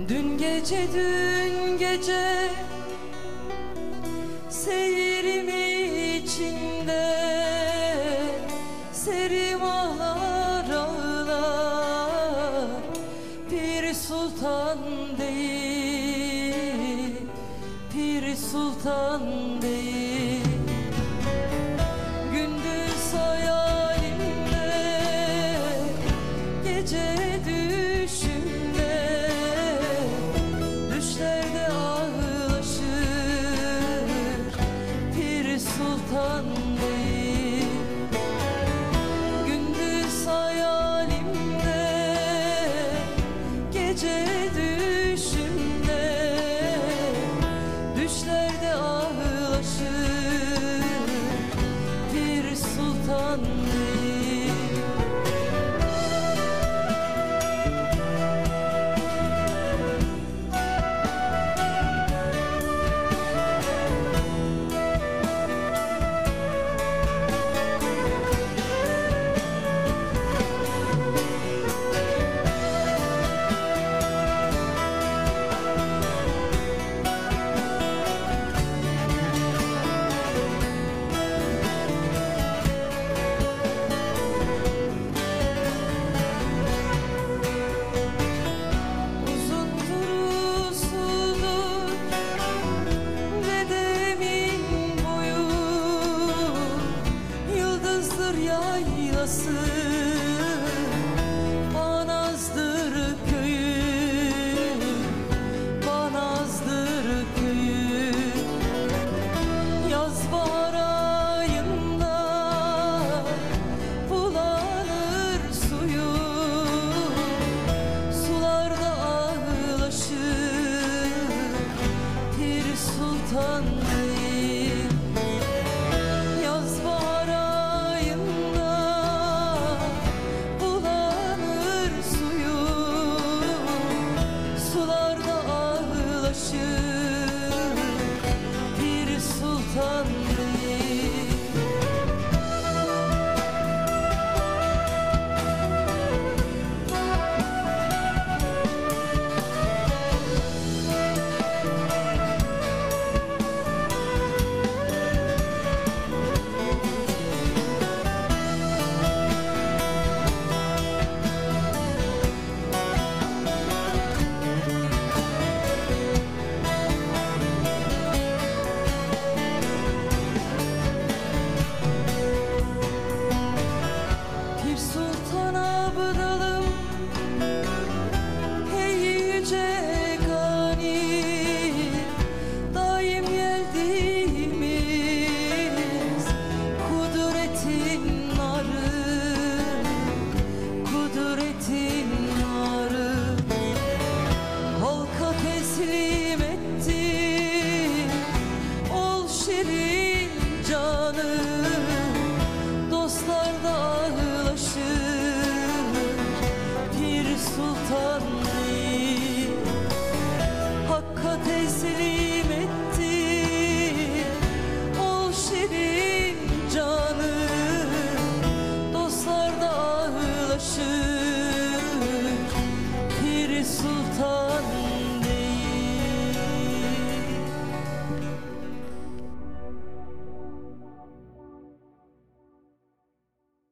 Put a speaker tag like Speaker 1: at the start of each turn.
Speaker 1: Dün gece seyrim içinde serim ağlar ağlar. Pir Sultan değil, Pir Sultan değil. Gündüz hayalimde, gece düşümde, düşlerde ağlaşır Pir Sultan değil. Gündüz hayalimde, gece düşümde, düşlerde ağlaşır Pir Sultan değil. Yaylası Banazdır köyü, Banazdır köyü. Yaz bahar ayında bulanır suyu, sularda ağlaşır Pir Sultan değil. Yaz bahar Pir Sultan değil. Sultan abdalım, hey yüce gani, daim geldiğimiz kudretin narı, kudretin narı. Halka teslim etti ol şirin canı, dostlar da Pir Sultan değil. Hakka teslim